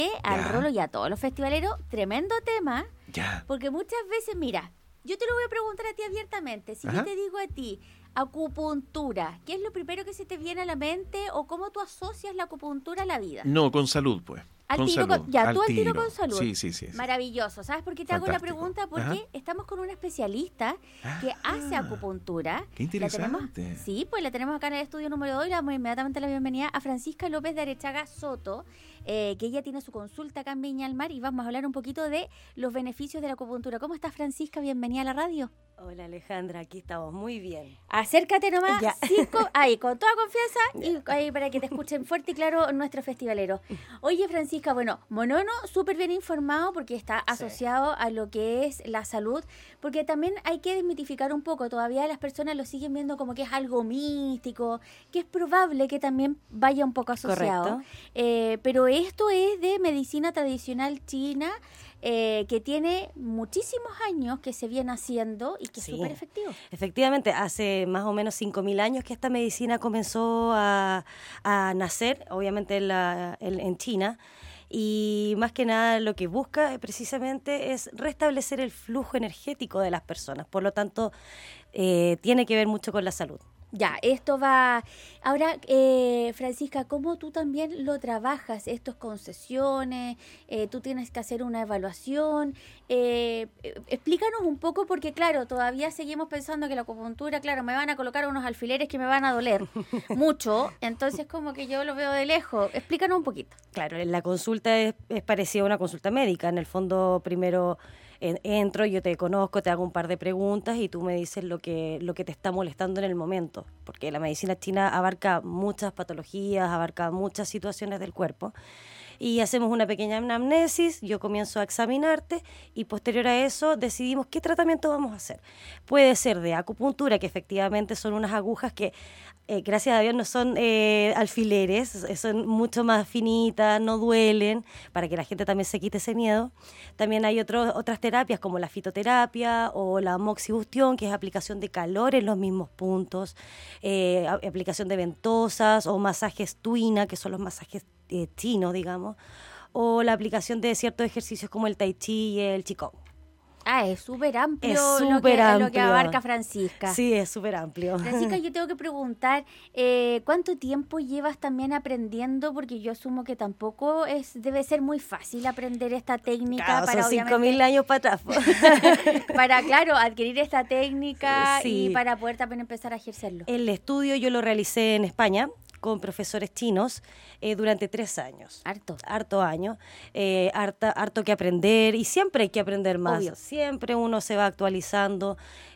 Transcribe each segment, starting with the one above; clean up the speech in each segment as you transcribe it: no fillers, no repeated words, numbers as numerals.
al Ya. Rolo y a todos los festivaleros, tremendo tema, Ya. porque muchas veces, mira, yo te lo voy a preguntar a ti abiertamente, si yo Ajá. te digo a ti, acupuntura, ¿qué es lo primero que se te viene a la mente o cómo tú asocias la acupuntura a la vida? No, con salud, pues. Al Con tiro, salud. ya, tú al tiro con salud. Sí, sí, sí. Maravilloso. ¿Sabes por qué te hago la Fantástico. pregunta? Porque Ajá. estamos con una especialista que hace acupuntura. Qué La tenemos, interesante. sí, pues la tenemos acá en el estudio número 2 y le damos inmediatamente la bienvenida a Francisca López de Arechaga Soto, que ella tiene su consulta acá en Viña del Mar y vamos a hablar un poquito de los beneficios de la acupuntura. ¿Cómo estás, Francisca? Bienvenida a la radio. Hola Alejandra, aquí estamos muy bien. Acércate nomás, Ya. ahí, con toda confianza, y ahí para que te escuchen fuerte y claro nuestros festivaleros. Oye, Francisca, bueno, Monono súper bien informado porque está asociado a lo que es la salud, porque también hay que desmitificar un poco, todavía las personas lo siguen viendo como que es algo místico, que es probable que también vaya un poco asociado. Pero esto es de medicina tradicional china, que tiene muchísimos años que se viene haciendo y que es Sí. súper efectivo. Efectivamente, hace más o menos 5.000 años que esta medicina comenzó a nacer, obviamente en China, y más que nada lo que busca precisamente es restablecer el flujo energético de las personas, por lo tanto tiene que ver mucho con la salud. Ya, esto va... Ahora, Francisca, ¿cómo tú también lo trabajas? ¿Estos con sesiones? ¿Tú tienes que hacer una evaluación? Explícanos un poco, porque claro, todavía seguimos pensando que la acupuntura, claro, me van a colocar unos alfileres que me van a doler mucho, entonces como que yo lo veo de lejos. Explícanos un poquito. Claro, la consulta es parecida a una consulta médica. En el fondo, primero entro, yo te conozco, te hago un par de preguntas y tú me dices lo que te está molestando en el momento. Porque la medicina china abarca muchas patologías, abarca muchas situaciones del cuerpo. Y hacemos una pequeña anamnesis, yo comienzo a examinarte y posterior a eso decidimos qué tratamiento vamos a hacer. Puede ser de acupuntura, que efectivamente son unas agujas que, gracias a Dios, no son alfileres, son mucho más finitas, no duelen, para que la gente también se quite ese miedo. También hay otras terapias como la fitoterapia o la moxibustión, que es aplicación de calor en los mismos puntos, aplicación de ventosas o masajes tuina, que son los masajes chinos, digamos, o la aplicación de ciertos ejercicios como el tai chi y el qigong. Ah, es súper amplio, Es lo súper que amplio. abarca Francisca. Sí, es súper amplio. Francisca, yo tengo que preguntar, ¿cuánto tiempo llevas también aprendiendo? Porque yo asumo que tampoco debe ser muy fácil aprender esta técnica. Claro, para son obviamente 5.000 años para atrás. para, claro, adquirir esta técnica Sí. y para poder también empezar a ejercerlo. El estudio yo lo realicé en España con profesores chinos durante 3 años. Harto años, harto que aprender y siempre hay que aprender más. Obvio. Siempre uno se va actualizando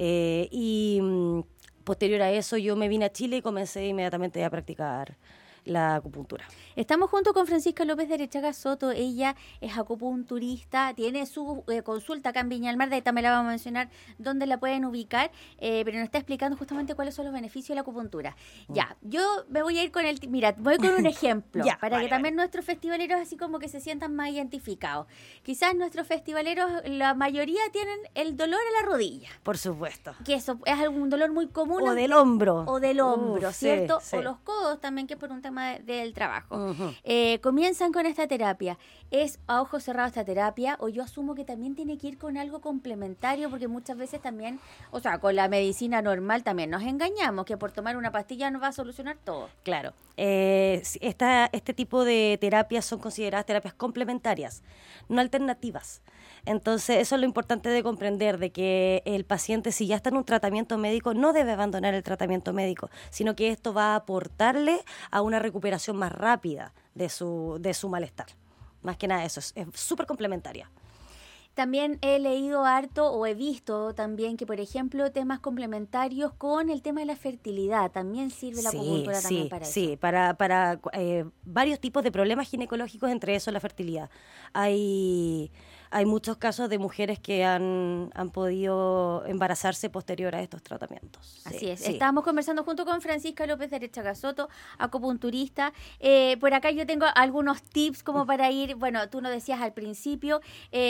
posterior a eso yo me vine a Chile y comencé inmediatamente a practicar la acupuntura. Estamos junto con Francisca López de Arechaga Soto. Ella es acupunturista, tiene su consulta acá en Viña del Mar, de ahí también la vamos a mencionar dónde la pueden ubicar, pero nos está explicando justamente cuáles son los beneficios de la acupuntura. Ya, yo me voy a ir con voy con un ejemplo, Ya, para vale, que también nuestros festivaleros así como que se sientan más identificados. Quizás nuestros festivaleros, la mayoría tienen el dolor a la rodilla, Por supuesto. que eso es algún dolor muy común. O del hombro. O del hombro, Uf, ¿cierto? sí, sí. O los codos también, que es por un tema del trabajo. Ujú. Comienzan con esta terapia. ¿Es a ojos cerrados esta terapia? O yo asumo que también tiene que ir con algo complementario, porque muchas veces también, o sea, con la medicina normal también nos engañamos, que por tomar una pastilla nos va a solucionar todo. Claro. Este tipo de terapias son consideradas terapias complementarias, no alternativas. Entonces, eso es lo importante de comprender, de que el paciente, si ya está en un tratamiento médico, no debe abandonar el tratamiento médico, sino que esto va a aportarle a una recuperación más rápida de su malestar. Más que nada eso, es súper complementaria. También he leído harto o he visto también que, por ejemplo, temas complementarios con el tema de la fertilidad. También sirve la acupuntura también para eso. Sí, para varios tipos de problemas ginecológicos, entre esos la fertilidad. Hay muchos casos de mujeres que han podido embarazarse posterior a estos tratamientos. Así es. Sí. Estábamos conversando junto con Francisca López de Arechaga Soto, acupunturista. Por acá yo tengo algunos tips como para ir, bueno, tú nos decías al principio, nos regula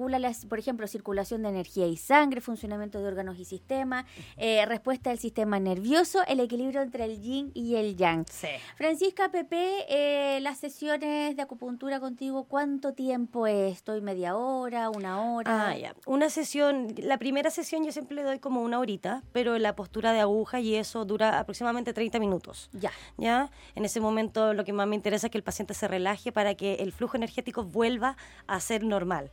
regula, por ejemplo, circulación de energía y sangre, funcionamiento de órganos y sistemas, respuesta del sistema nervioso, el equilibrio entre el yin y el yang. Sí. Francisca, Pepe, las sesiones de acupuntura contigo, ¿cuánto tiempo es? ¿Estoy media hora, una hora? Ya. Una sesión, la primera sesión yo siempre le doy como una horita, pero la postura de aguja y eso dura aproximadamente 30 minutos. ¿Ya? En ese momento lo que más me interesa es que el paciente se relaje para que el flujo energético vuelva a ser normal.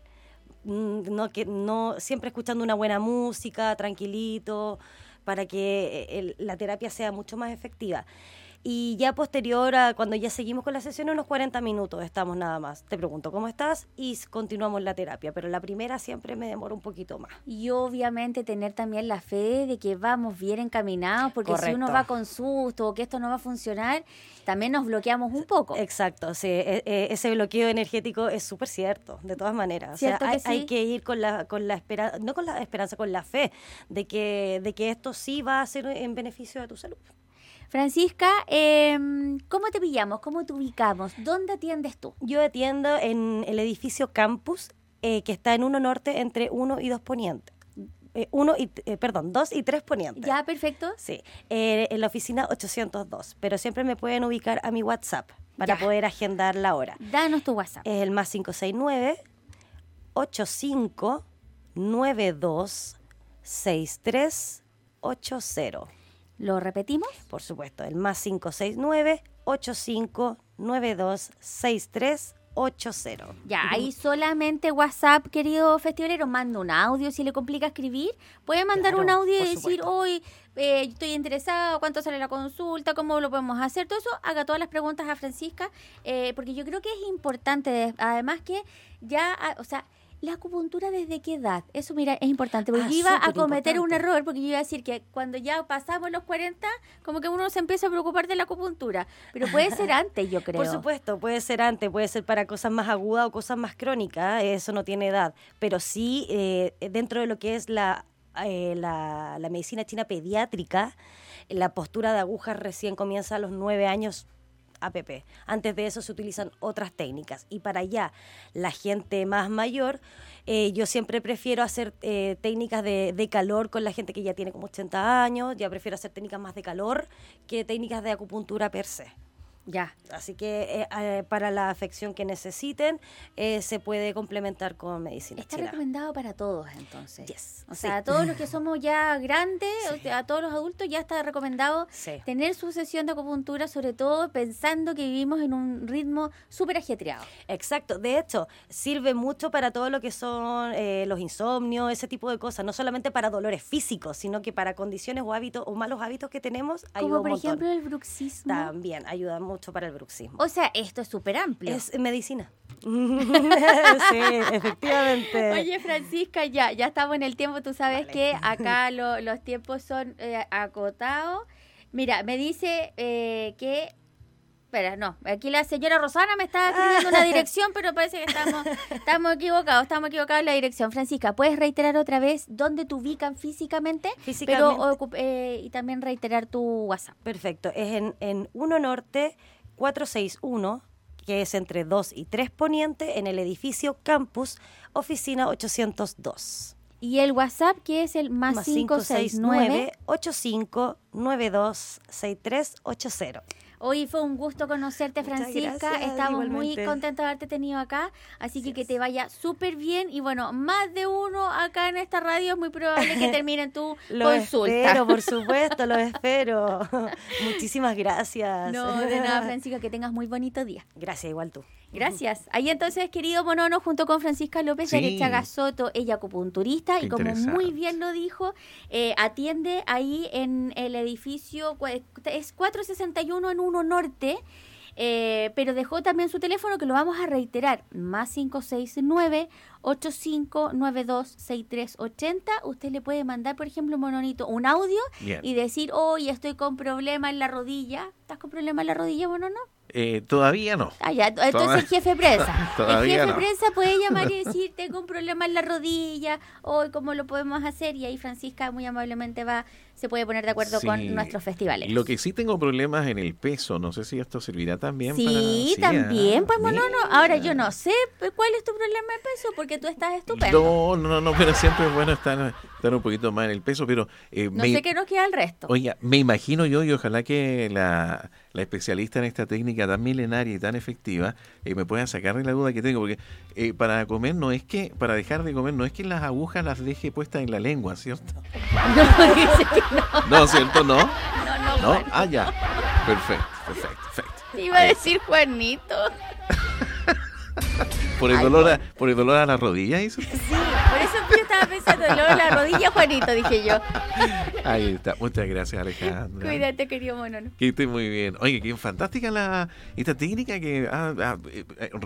No siempre escuchando una buena música, tranquilito, para que la terapia sea mucho más efectiva. Y ya posterior a cuando ya seguimos con la sesión, unos 40 minutos estamos nada más. Te pregunto cómo estás y continuamos la terapia, pero la primera siempre me demora un poquito más. Y obviamente tener también la fe de que vamos bien encaminados, porque Correcto. si uno va con susto o que esto no va a funcionar, también nos bloqueamos un poco. Exacto, sí, ese bloqueo energético es súper cierto, de todas maneras. O sea, hay que ir con la esperanza, no con la esperanza, con la fe de que esto sí va a ser en beneficio de tu salud. Francisca, ¿cómo te pillamos? ¿Cómo te ubicamos? ¿Dónde atiendes tú? Yo atiendo en el edificio Campus, que está en 1 Norte entre 1 y 2 Poniente. 2 y 3 Poniente. Ya, perfecto. Sí, en la oficina 802, pero siempre me pueden ubicar a mi WhatsApp para poder agendar la hora. Danos tu WhatsApp. Es el más 569-8592-6380. ¿Lo repetimos? Por supuesto, el más 569-8592-6380. Ya, ahí solamente WhatsApp, querido festivalero, manda un audio. Si le complica escribir, puede mandar un audio y decir, hoy estoy interesado, cuánto sale la consulta, cómo lo podemos hacer, todo eso. Haga todas las preguntas a Francisca, porque yo creo que es importante, además que ya, la acupuntura, ¿desde qué edad? Eso, mira, es importante, porque yo iba a cometer un error, porque yo iba a decir que cuando ya pasamos los 40, como que uno se empieza a preocupar de la acupuntura, pero puede ser antes, yo creo. Por supuesto, puede ser antes, puede ser para cosas más agudas o cosas más crónicas, eso no tiene edad, pero sí, dentro de lo que es la medicina china pediátrica, la postura de agujas recién comienza a los 9 años, APP. Antes de eso se utilizan otras técnicas. Y para allá, la gente más mayor, yo siempre prefiero hacer técnicas de calor con la gente que ya tiene como 80 años. Ya prefiero hacer técnicas más de calor que técnicas de acupuntura per se. Ya. Así que para la afección que necesiten, se puede complementar con medicina Está china. recomendado para todos, entonces. Yes. O sea, a todos los que somos ya grandes, o sea, a todos los adultos ya está recomendado tener su sesión de acupuntura, sobre todo pensando que vivimos en un ritmo súper ajetreado. Exacto. De hecho, sirve mucho para todo lo que son los insomnios, ese tipo de cosas. No solamente para dolores físicos, sino que para condiciones o hábitos o malos hábitos que tenemos, ayuda como un por montón. ejemplo el bruxismo. También ayuda mucho para el bruxismo. O sea, esto es súper amplio. Es medicina. Sí, efectivamente. Oye, Francisca, ya estamos en el tiempo. Tú sabes que acá los tiempos son acotados. Mira, me dice que... Espera, no. Aquí la señora Rosana me está escribiendo una dirección, pero parece que estamos equivocados. Estamos equivocados en la dirección. Francisca, ¿puedes reiterar otra vez dónde te ubican físicamente? Pero y también reiterar tu WhatsApp. Perfecto. Es en 1 Norte 461, que es entre 2 y 3 Poniente, en el edificio Campus, oficina 802. Y el WhatsApp, que es el más 569-8592-6380. Hoy fue un gusto conocerte, Francisca. Gracias, Estamos igualmente. muy contentos de haberte tenido acá. Así que te vaya súper bien. Y bueno, más de uno acá en esta radio es muy probable que terminen tu consulta. Lo espero, por supuesto, lo espero. Muchísimas gracias. No, de nada, Francisca, que tengas muy bonito día. Gracias, igual tú. Gracias. Ahí entonces, querido Monono, junto con Francisca López de Arechaga Soto, ella acupunturista, y como muy bien lo dijo, atiende ahí en el edificio, es 461 en 1 Norte, pero dejó también su teléfono, que lo vamos a reiterar, más 569-8592-6380. Usted le puede mandar, por ejemplo, Mononito, un audio y decir, hoy estoy con problema en la rodilla. ¿Estás con problema en la rodilla, Monono? Todavía no. Ya, entonces el jefe de prensa. El jefe de no. prensa puede llamar y decir, tengo un problema en la rodilla, hoy cómo lo podemos hacer, y ahí Francisca muy amablemente va a se puede poner de acuerdo Sí. con nuestros festivales. Lo que sí tengo problemas en el peso, no sé si esto servirá también para... Sí, también, pues mira. Monono. Ahora yo no sé cuál es tu problema de peso, porque tú estás estupendo. No, pero siempre es bueno estar un poquito más en el peso, pero... No sé qué nos queda el resto. Oiga, me imagino yo, y ojalá que la especialista en esta técnica tan milenaria y tan efectiva me pueda sacar de la duda que tengo, porque para comer para dejar de comer no es que las agujas las deje puestas en la lengua, ¿cierto? No, dice que no. No, ¿cierto? ¿No? No, Juan. Ah, ya. Perfecto. Iba a decir Juanito. Por el dolor a la rodilla, ¿eso? Sí, por eso yo estaba pensando, luego la rodilla, Juanito, dije yo. Ahí está. Muchas gracias, Alejandra. Cuídate, querido Monono. Que esté muy bien. Oye, qué fantástica esta técnica que